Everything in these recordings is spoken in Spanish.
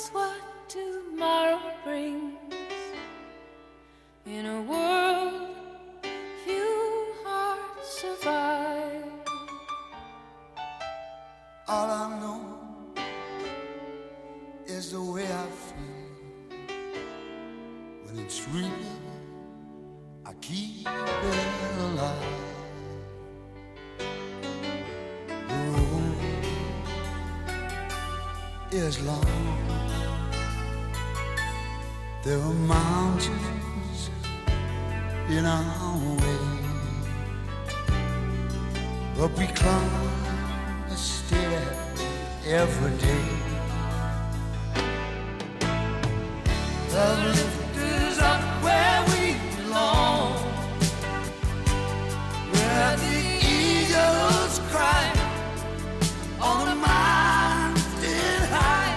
knows what tomorrow brings? In a world few hearts survive. All I know is the way I feel. When it's real, I keep it alive. The road is long. There are mountains in our way, but we climb a stair every day. Love lifts us up where we belong, where the eagles cry on the mountain high.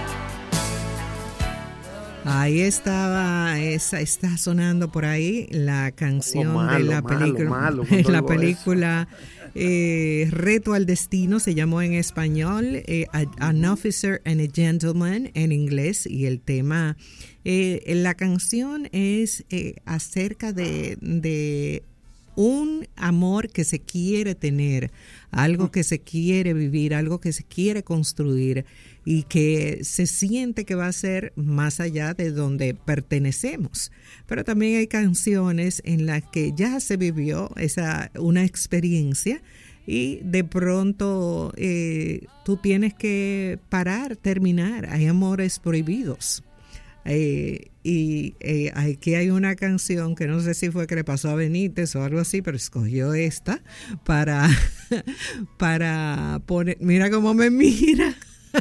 Ahí estaba, está sonando por ahí la canción de la película, la película Reto al Destino, se llamó en español, An Officer and a Gentleman en inglés, y el tema, la canción es acerca de un amor que se quiere tener, algo que se quiere vivir, algo que se quiere construir y que se siente que va a ser más allá de donde pertenecemos. Pero también hay canciones en las que ya se vivió una experiencia y de pronto tú tienes que parar, terminar. Hay amores prohibidos. Aquí hay una canción que no sé si fue que le pasó a Benítez o algo así, pero escogió esta para poner. Mira cómo me mira.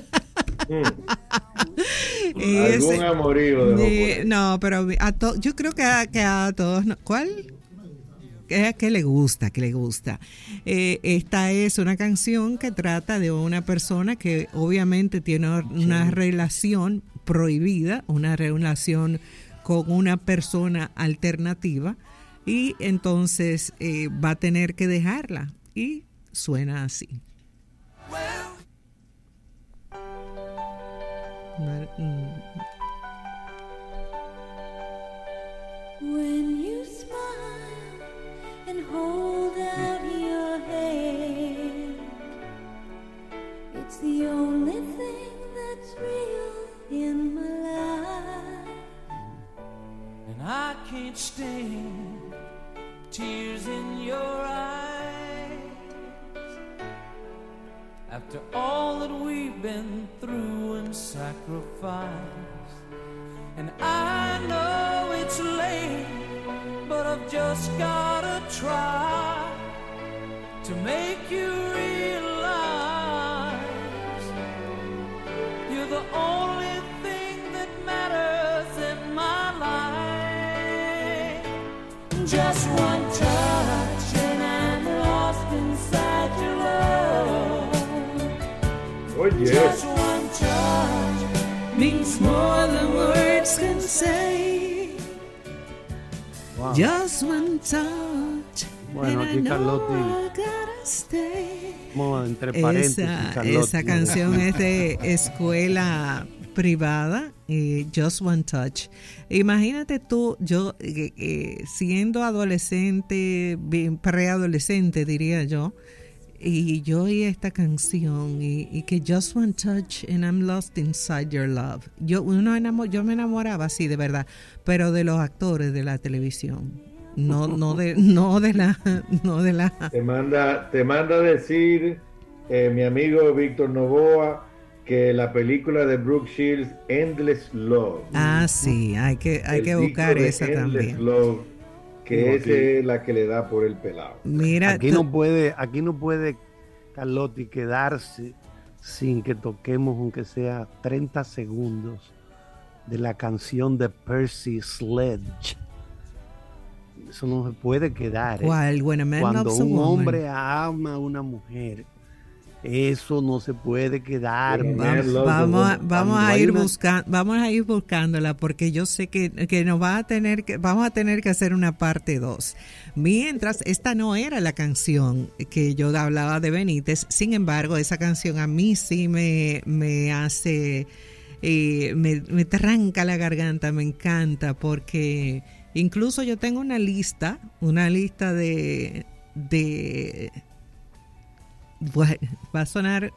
Algún amorío no, pero yo creo que a todos no. ¿Cuál? Que le gusta. Esta es una canción que trata de una persona que obviamente tiene una relación prohibida, una relación con una persona alternativa, y entonces va a tener que dejarla, y suena así. When you smile and hold out your hand, it's the only thing that's real in my life. And I can't stand tears in your eyes after all that we've been through and sacrificed. And I know it's late, but I've just gotta try to make you realize you're the only thing that matters in my life. Just one touch and I'm lost inside your love. Oh, yes. Just one touch means more than words can say. Wow. Just one touch. Bueno, aquí Carlotti, entre paréntesis, esa canción es de escuela privada, Just One Touch. Imagínate tú, yo siendo adolescente, preadolescente diría yo, y yo oí esta canción y que Just One Touch and I'm lost inside your love. Yo me enamoraba así de verdad, pero de los actores de la televisión. No de la. Te manda a decir mi amigo Víctor Novoa que la película de Brooke Shields, Endless Love. Ah, sí, hay que buscar esa también. Love, que es la que le da por el pelado. Mira, aquí no puede Carlotti quedarse sin que toquemos aunque sea 30 segundos de la canción de Percy Sledge. Eso no se puede quedar. ¿Cuál? Cuando un hombre ama a una mujer, eso no se puede quedar. Vamos a ir buscándola, porque yo sé que vamos a tener que hacer una parte 2. Mientras, esta no era la canción que yo hablaba de Benítez. Sin embargo, esa canción a mí sí me hace me tranca la garganta, me encanta, porque incluso yo tengo una lista de bueno, va a sonar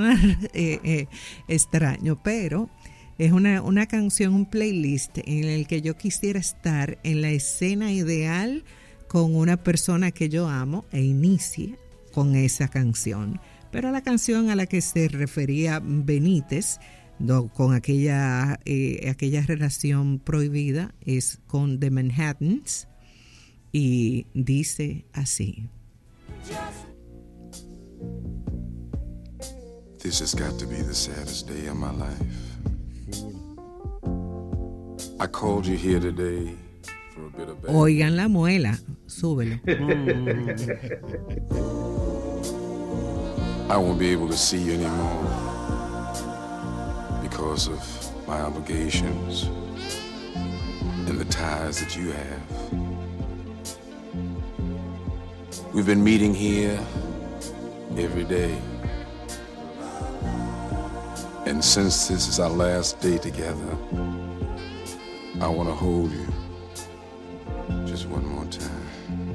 extraño, pero es una canción, un playlist en el que yo quisiera estar en la escena ideal con una persona que yo amo e inicie con esa canción. Pero la canción a la que se refería Benítez, con aquella relación prohibida, es con The Manhattans y dice así. This has got to be the saddest day of my life. I called you here today for a bit of bad. Oigan la muela, súbelo. I won't be able to see you anymore because of my obligations and the ties that you have. We've been meeting here every day. And since this is our last day together, I want to hold you just one more time.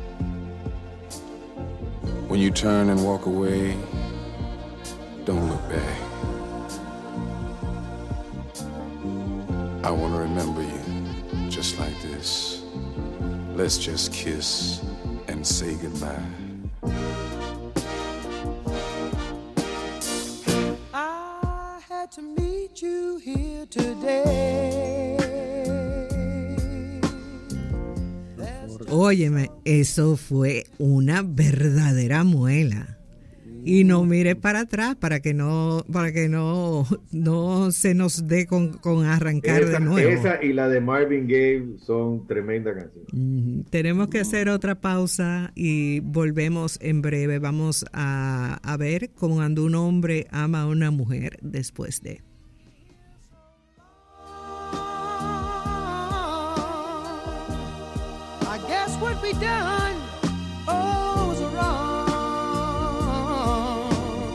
When you turn and walk away, don't look back. I want to remember you just like this. Let's just kiss and say goodbye. To meet you here today. Óyeme, eso fue una verdadera muela. Y no mire para atrás para que no se nos dé con arrancar de nuevo. Esa y la de Marvin Gaye son tremendas canciones. Tenemos que hacer otra pausa y volvemos en breve. Vamos a ver cuando un hombre ama a una mujer después de... I guess what we done, was wrong.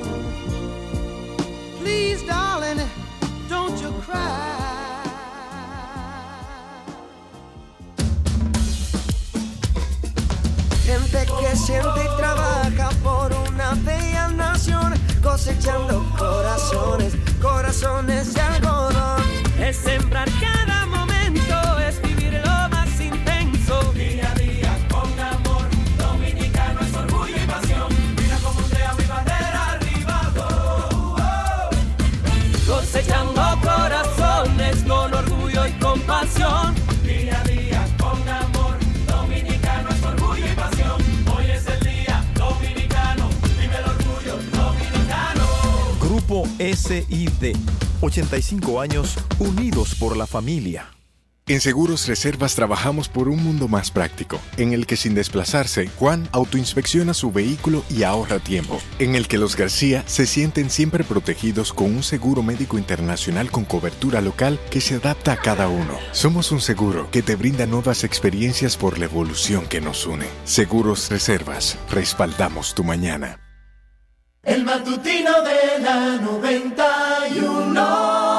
Please, darling, don't you cry. Gente que siente y trabaja por una bella nación, cosechando corazones, corazones de algodón. Es sembrar cada momento, es vivir lo más intenso. Día a día con amor, dominicano es orgullo y pasión. Mira como ondea mi bandera arriba, oh, oh. Cosechando corazones con orgullo y compasión. Día a día con amor, dominicano es orgullo y pasión. Hoy es el día dominicano, vive el orgullo dominicano. Grupo SID, 85 años unidos por la familia. En Seguros Reservas trabajamos por un mundo más práctico, en el que sin desplazarse, Juan autoinspecciona su vehículo y ahorra tiempo, en el que los García se sienten siempre protegidos con un seguro médico internacional con cobertura local que se adapta a cada uno. Somos un seguro que te brinda nuevas experiencias por la evolución que nos une. Seguros Reservas, respaldamos tu mañana. El matutino de la 91.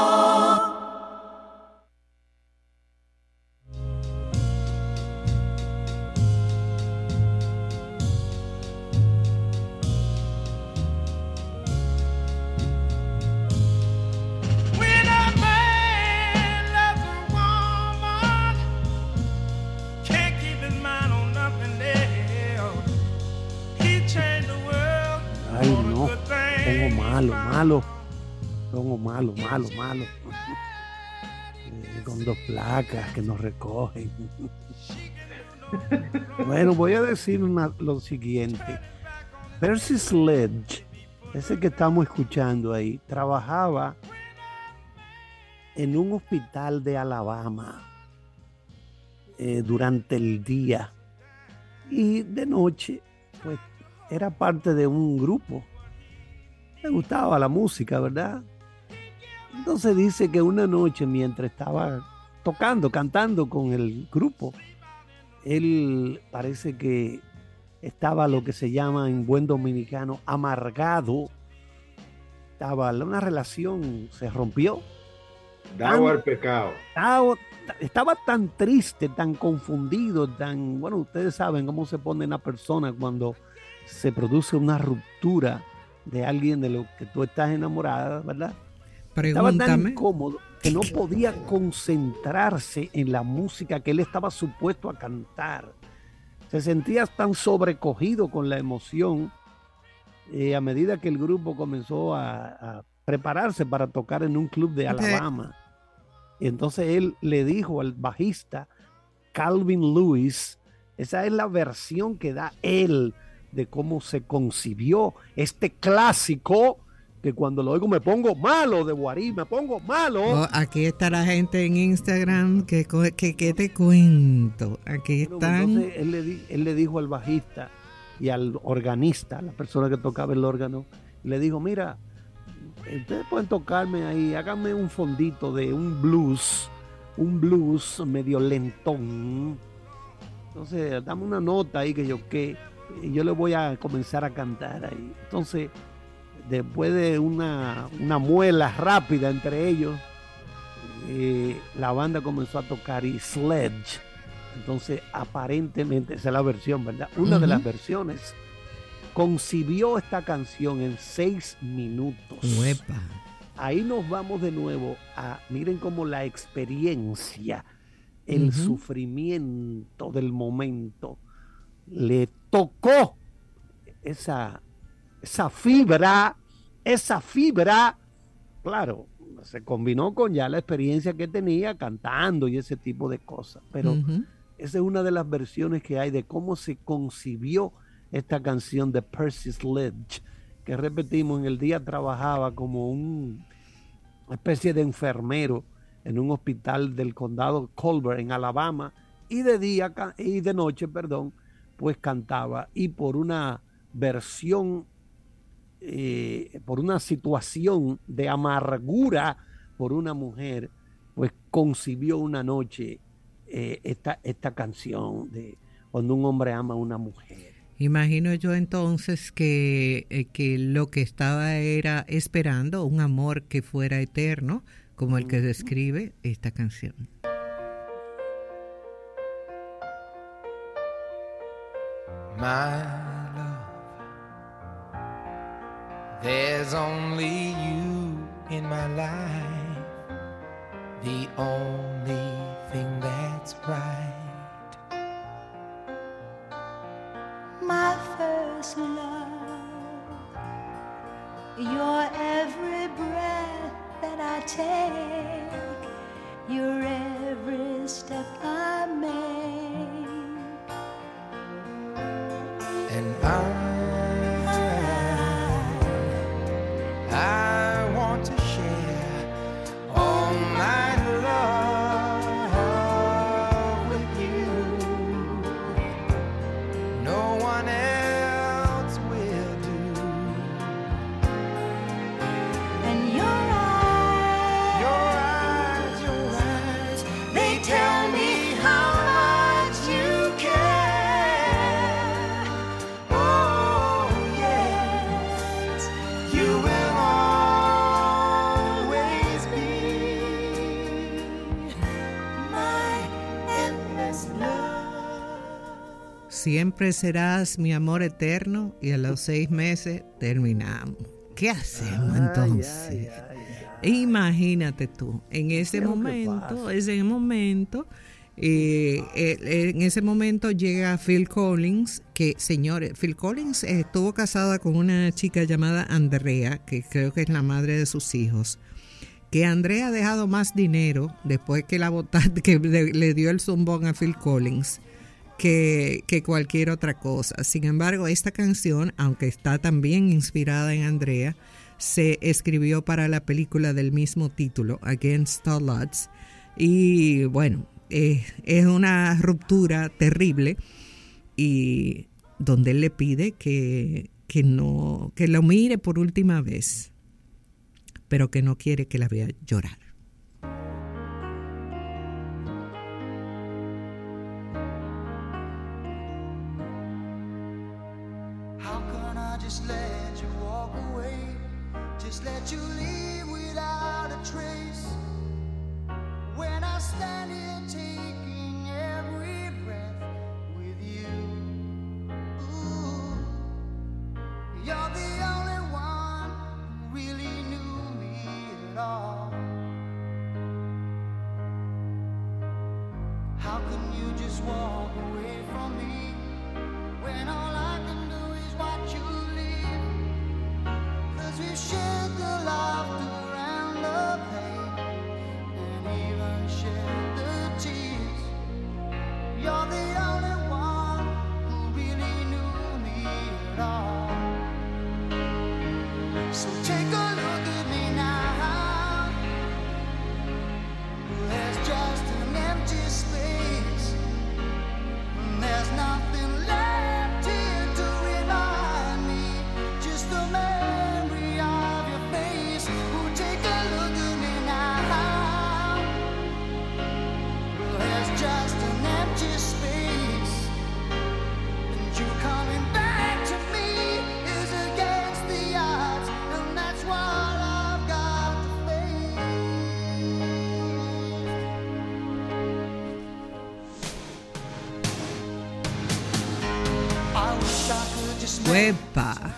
Ay, no, pongo malo. Con 2 placas que nos recogen. Bueno, voy a decir lo siguiente. Percy Sledge, ese que estamos escuchando ahí, trabajaba en un hospital de Alabama durante el día y de noche, pues, era parte de un grupo. Le gustaba la música, ¿verdad? Entonces dice que una noche, mientras estaba cantando con el grupo, él parece que estaba lo que se llama en buen dominicano amargado. Una relación se rompió Dado al pecado. Estaba tan triste, tan confundido, bueno, ustedes saben cómo se pone una persona cuando se produce una ruptura de alguien de lo que tú estás enamorada, ¿verdad? Pregúntame. Estaba tan incómodo que no podía concentrarse en la música que él estaba supuesto a cantar. Se sentía tan sobrecogido con la emoción a medida que el grupo comenzó a prepararse para tocar en un club de Alabama. Y entonces él le dijo al bajista Calvin Lewis, esa es la versión que da él de cómo se concibió este clásico, que cuando lo oigo me pongo malo, de Guarí, me pongo malo. Oh, aquí está la gente en Instagram, que te cuento, aquí están. Entonces él le dijo al bajista y al organista, la persona que tocaba el órgano, le dijo, mira, ustedes pueden tocarme ahí, háganme un fondito de un blues medio lentón. Entonces, dame una nota ahí que yo le voy a comenzar a cantar ahí. Entonces, después de una muela rápida entre ellos, la banda comenzó a tocar y Sledge. Entonces, aparentemente, esa es la versión, ¿verdad? Una de las versiones concibió esta canción en 6 minutos. Uepa. Ahí nos vamos de nuevo miren cómo la experiencia, el sufrimiento del momento le tocó esa fibra, claro, se combinó con ya la experiencia que tenía cantando y ese tipo de cosas, pero esa es una de las versiones que hay de cómo se concibió esta canción de Percy Sledge, que repetimos, en el día trabajaba como una especie de enfermero en un hospital del condado Colbert en Alabama, y de noche, pues cantaba, y por una versión, por una situación de amargura por una mujer, pues concibió una noche esta canción de cuando un hombre ama a una mujer. Imagino yo entonces que lo que estaba era esperando un amor que fuera eterno, como el que describe esta canción. My love, there's only you in my life, the only thing that's right. My first love, your every breath that I take, your every step I make, and I want to share all my love with you. No one else will do. and your eyes, they tell me how much you care. Oh yes, you will always be my endless love. Siempre serás mi amor eterno, y a los 6 meses terminamos. ¿Qué hacemos entonces? Imagínate tú, en ese momento, en ese momento llega Phil Collins, que, señores, Phil Collins estuvo casada con una chica llamada Andrea, que creo que es la madre de sus hijos, que Andrea ha dejado más dinero después que que le dio el zumbón a Phil Collins que cualquier otra cosa. Sin embargo, esta canción, aunque está también inspirada en Andrea, se escribió para la película del mismo título, Against All Odds, y bueno, es una ruptura terrible, y donde él le pide que lo mire por última vez, pero que no quiere que la vea llorar. How can I just let you walk away? Just let you leave without a trace. ¡Huepa!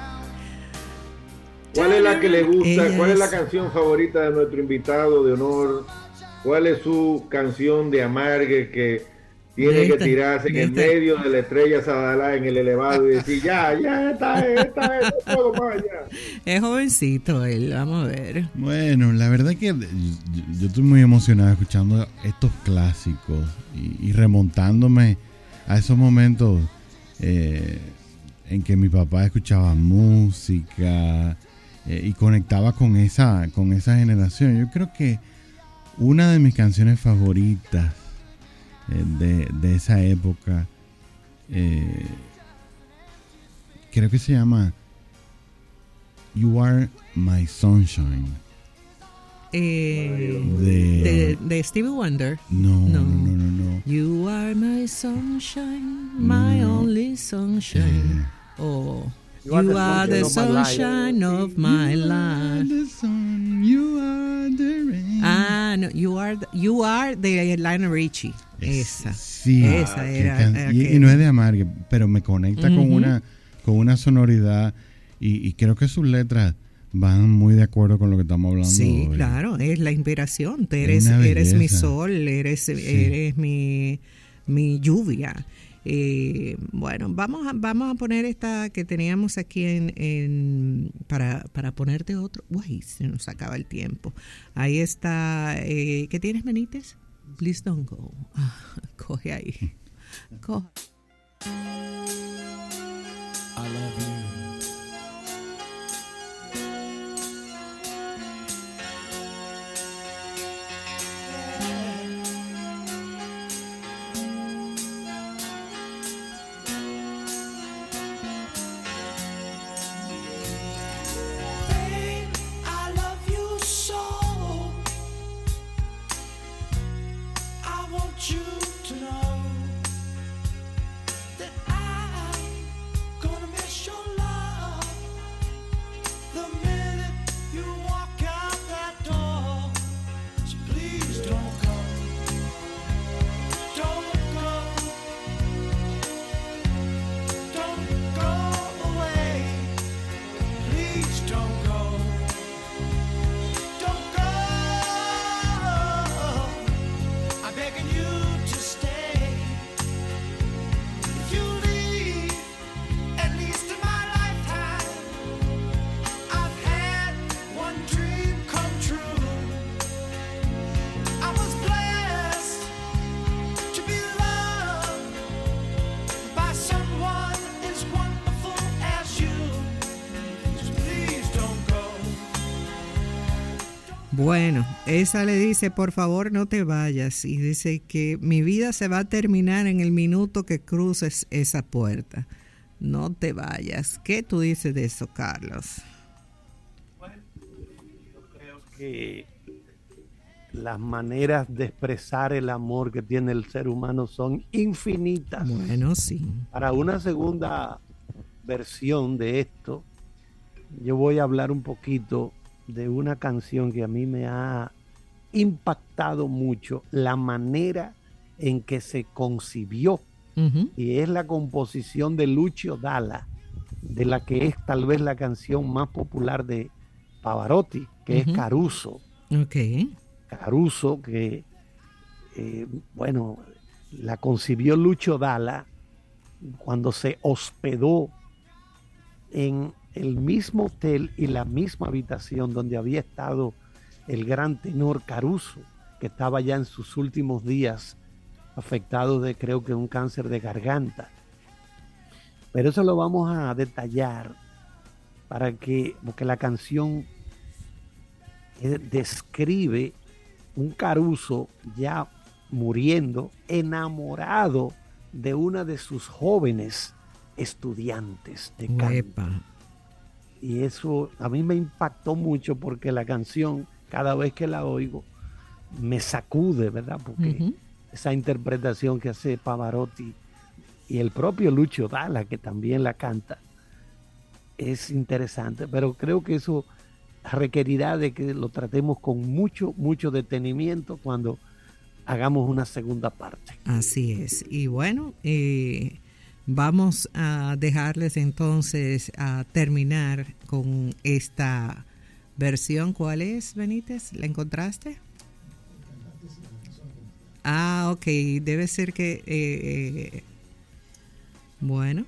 ¿Cuál es la que le gusta? ¿Cuál es la canción favorita de nuestro invitado de honor? ¿Cuál es su canción de amargue que tiene que tirarse en el medio de la estrella Sadalá en el elevado y decir, ya, esta es, no puedo más, ya? Es jovencito él, vamos a ver. Bueno, la verdad es que yo estoy muy emocionado escuchando estos clásicos y remontándome a esos momentos en que mi papá escuchaba música y conectaba con esa generación. Yo creo que una de mis canciones favoritas de esa época creo que se llama You Are My Sunshine de Stevie Wonder. No. You are my sunshine, my only sunshine. You are the sunshine of my life. You are the rain. No, you are de Lionel Richie. Esa. Sí. Esa era. Y no es de amargue, pero me conecta con una sonoridad y creo que sus letras van muy de acuerdo con lo que estamos hablando. Sí, hoy. Claro, es la inspiración. Eres mi sol, eres mi lluvia. Bueno, vamos a poner esta que teníamos aquí para ponerte otro. Uy, se nos acaba el tiempo. Ahí está. ¿Qué tienes, Benítez? Please don't go. Coge ahí. Coge. I love you. Bueno, esa le dice, por favor no te vayas, y dice que mi vida se va a terminar en el minuto que cruces esa puerta. No te vayas. ¿Qué tú dices de eso, Carlos? Bueno, yo creo que las maneras de expresar el amor que tiene el ser humano son infinitas. Bueno, sí. Para una segunda versión de esto, yo voy a hablar un poquito de una canción que a mí me ha impactado mucho, la manera en que se concibió, y es la composición de Lucio Dalla, de la que es tal vez la canción más popular de Pavarotti, que es Caruso. Caruso, que bueno, la concibió Lucio Dalla cuando se hospedó en el mismo hotel y la misma habitación donde había estado el gran tenor Caruso, que estaba ya en sus últimos días afectado de, creo que, un cáncer de garganta. Pero eso lo vamos a detallar porque la canción describe un Caruso ya muriendo, enamorado de una de sus jóvenes estudiantes de canto. Y eso a mí me impactó mucho porque la canción, cada vez que la oigo, me sacude, ¿verdad? Porque esa interpretación que hace Pavarotti y el propio Lucio Dalla, que también la canta, es interesante. Pero creo que eso requerirá de que lo tratemos con mucho detenimiento cuando hagamos una segunda parte. Así es. Y bueno, Vamos a dejarles entonces a terminar con esta versión. ¿Cuál es, Benítez? ¿La encontraste? Ah, ok. Debe ser que... bueno.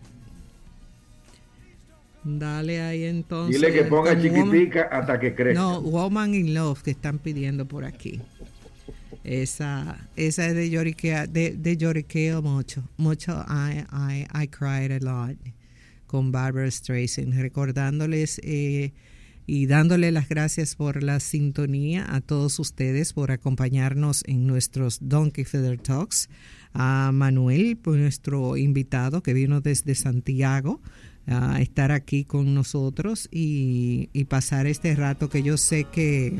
Dale ahí entonces. Dile que ponga chiquitica hasta que crezca. No, Woman in Love que están pidiendo por aquí. Esa es de lloriqueo mucho. I cried a lot con Barbra Streisand, recordándoles y dándole las gracias por la sintonía a todos ustedes por acompañarnos en nuestros Donkey Feather Talks. A Manuel, nuestro invitado que vino desde Santiago, a estar aquí con nosotros y pasar este rato que yo sé que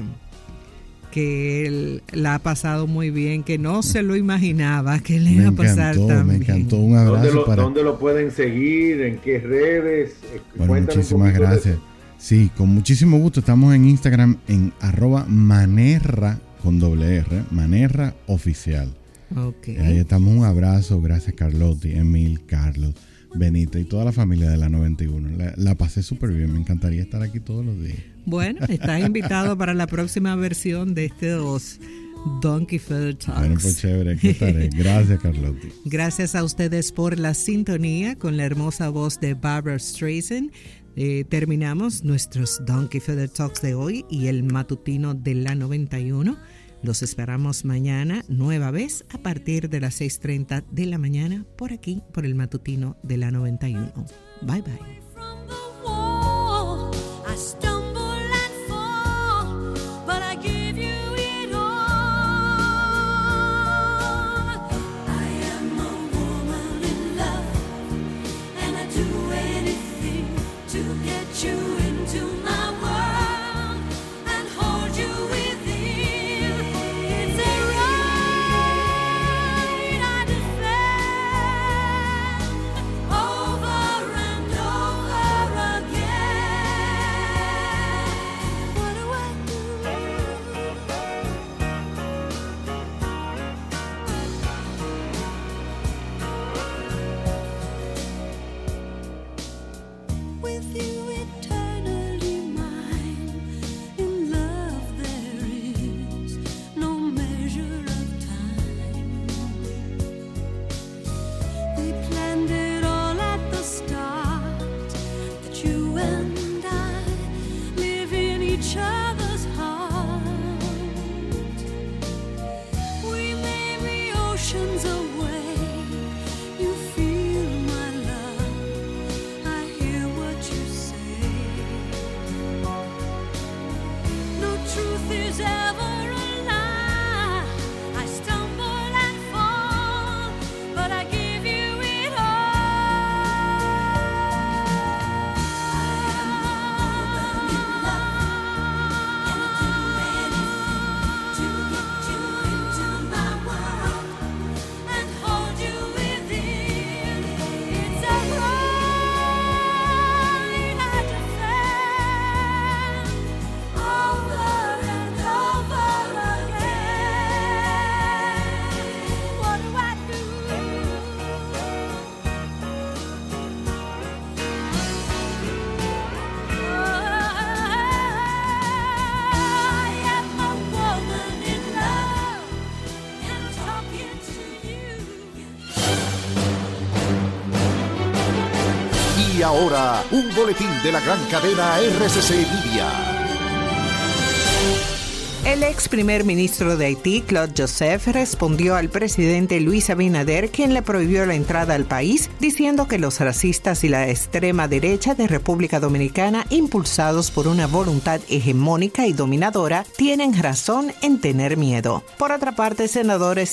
él la ha pasado muy bien, que no se lo imaginaba que le iba a pasar tan bien. Me encantó, un abrazo. ¿Dónde lo pueden seguir? ¿En qué redes? Bueno, muchísimas gracias. Sí, con muchísimo gusto. Estamos en Instagram en @Manerra con doble R, Manerra Oficial. Okay. Ahí estamos. Un abrazo. Gracias, Carlotti, Emil, Carlos, Benita y toda la familia de la 91. La pasé súper bien. Me encantaría estar aquí todos los días. Bueno, estás invitado para la próxima versión de estos Donkey Feather Talks. Bueno, pues chévere, aquí estaré. Gracias, Carlotti. Gracias a ustedes por la sintonía con la hermosa voz de Barbra Streisand. Terminamos nuestros Donkey Feather Talks de hoy y el matutino de la 91. Los esperamos mañana, nueva vez, a partir de las 6:30 de la mañana, por aquí, por el matutino de la 91. Bye, bye. Y ahora, un boletín de la gran cadena RCC Libia. El ex primer ministro de Haití, Claude Joseph, respondió al presidente Luis Abinader, quien le prohibió la entrada al país, diciendo que los racistas y la extrema derecha de República Dominicana, impulsados por una voluntad hegemónica y dominadora, tienen razón en tener miedo. Por otra parte, senadores